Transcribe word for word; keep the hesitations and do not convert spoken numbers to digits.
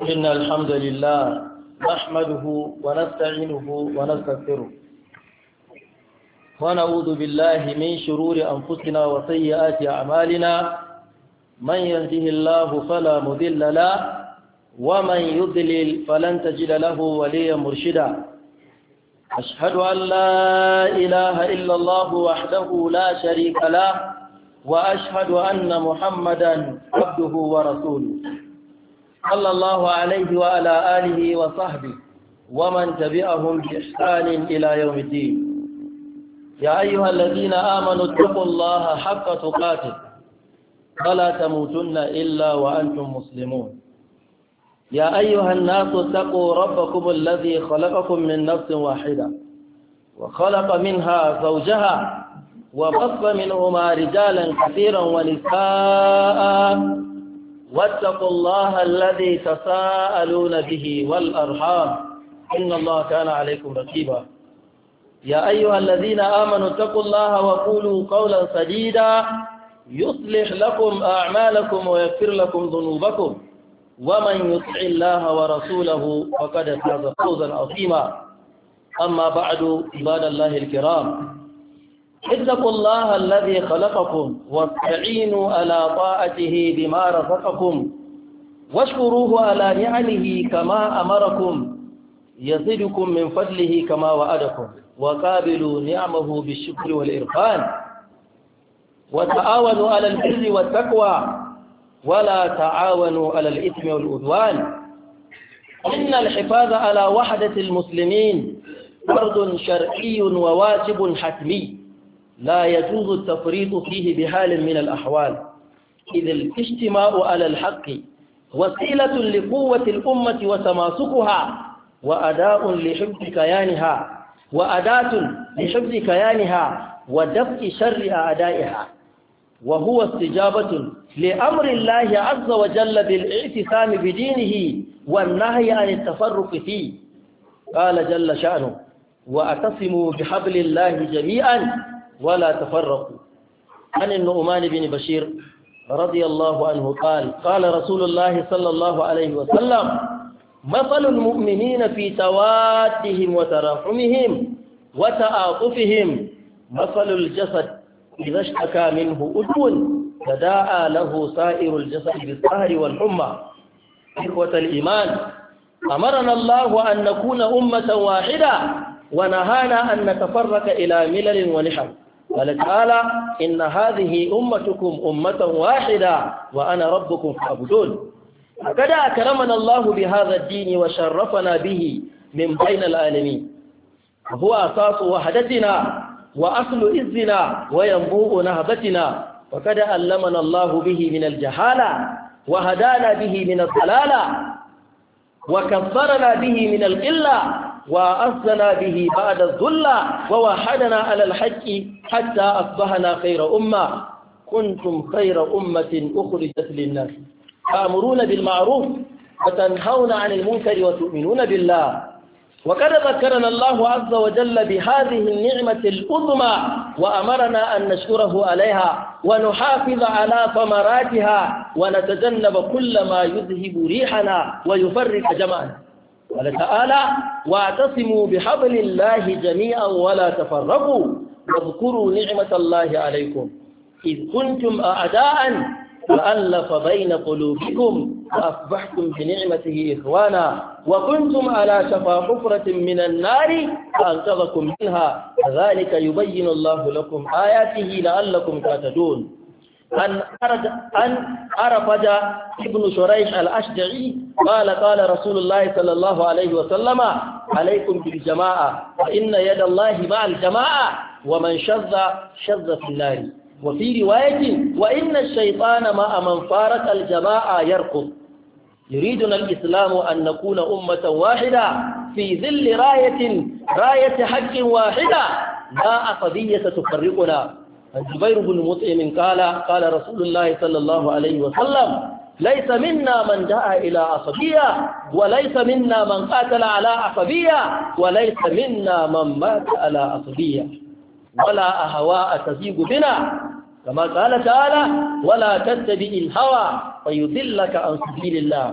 إن الحمد لله نحمده ونستعينه ونستغفره ونعوذ بالله من شرور أنفسنا وسيئات أعمالنا من يهده الله فلا مضل له ومن يضلل فلن تجد له وليا مرشدا أشهد أن لا إله إلا الله وحده لا شريك له وأشهد أن محمدا عبده ورسوله صلى الله عليه وعلى آله وصحبه ومن تبعهم بإحسان إلى يوم الدين. يا أيها الذين آمنوا اتقوا الله حق تقاته ولا تموتن إلا وأنتم مسلمون. يا أيها الناس اتقوا ربكم الذي خلقكم من نفس واحدة وخلق منها زوجها وبث منهما رجالا كثيرا ونساء واتقوا الله الذي تساءلون به والأرحام إن الله كان عليكم رقيبا. يا أيها الذين آمنوا اتقوا الله وقولوا قولا سديدا يصلح لكم أعمالكم ويغفر لكم ذنوبكم ومن يطع الله ورسوله فقد فاز فوزا عظيما. أما بعد عباد الله الكرام اتقوا الله الذي خلقكم واستعينوا على طاعته بما رزقكم واشكروه على نعمه كما أمركم يزدكم من فضله كما وعدكم وقابلوا نعمه بالشكر والإرفان وتعاونوا على البر والتقوى ولا تعاونوا على الإثم والعدوان. إن الحفاظ على وحدة المسلمين فرض شرعي وواجب حتمي لا يجوز التفريط فيه بحال من الأحوال، إذ الاجتماع على الحق وسيلة لقوة الأمة وتماسكها وأداء لحفظ كيانها وأداة لحفظ كيانها ودفع شر أعدائها، وهو استجابة لأمر الله عز وجل بالاعتصام بدينه والنهي عن التفرق فيه. قال جل شأنه: واعتصموا بحبل الله جميعا ولا تفرقوا. عن النعمان بن بشير رضي الله عنه قال: قال رسول الله صلى الله عليه وسلم: مثل المؤمنين في توادهم وتراحمهم وتعاطفهم مثل الجسد إذا اشتكى منه عضو تداعى له سائر الجسد بالسهر والحمى. إخوة الإيمان، أمرنا الله أن نكون أمة واحدة ونهانا أن نتفرق إلى ملل ونحو. قال تعالى: إن هذه أمتكم أمة واحدة وأنا ربكم فاعبدون. فقد أكرمنا الله بهذا الدين وشرفنا به من بين العالمين، وهو أساس وحدتنا وأصل إذنا وينبوء نهبتنا، وقد علمنا الله به من الجهالة وهدانا به من الضلالة وكفرنا به من القلة وأصلنا به بعد الذلة ووحدنا على الحق حتى أصبحنا خير أمة. كنتم خير أمة أخرجت للناس تأمرون بالمعروف وتنهون عن المنكر وتؤمنون بالله. وقد ذكرنا الله عز وجل بهذه النعمة العظمى وأمرنا أن نشكره عليها ونحافظ على ثمراتها ونتجنب كل ما يذهب ريحنا ويفرق جمعنا. قال تعالى: واعتصموا بحبل الله جميعا ولا تفرقوا واذكروا نعمة الله عليكم إذ كنتم أعداء فألف بين قلوبكم فأصبحتم بنعمته إخوانا وكنتم على شفا حفرة من النار فأنقذكم منها كذلك يبين الله لكم آياته لعلكم تهتدون. أن أن أرفد ابن شريح الأشجعي قال: قال رسول الله صلى الله عليه وسلم: عليكم بالجماعة فإن يد الله مع الجماعة ومن شذ شذ في النار. وفي رواية: وإن الشيطان مع من فارق الجماعة يركض. يريدنا الإسلام أن نكون أمة واحدة في ظل راية راية حق واحدة لا عصبية تفرقنا. الزبير بن مطعم قال: قال رسول الله صلى الله عليه وسلم: ليس منا من دعا إلى عصبية وليس منا من قاتل على عصبية وليس منا من مات على عصبية ولا أهواء تزيغ بنا، كما قال تعالى: ولا تتبع الهوى فيضلك عن سبيل الله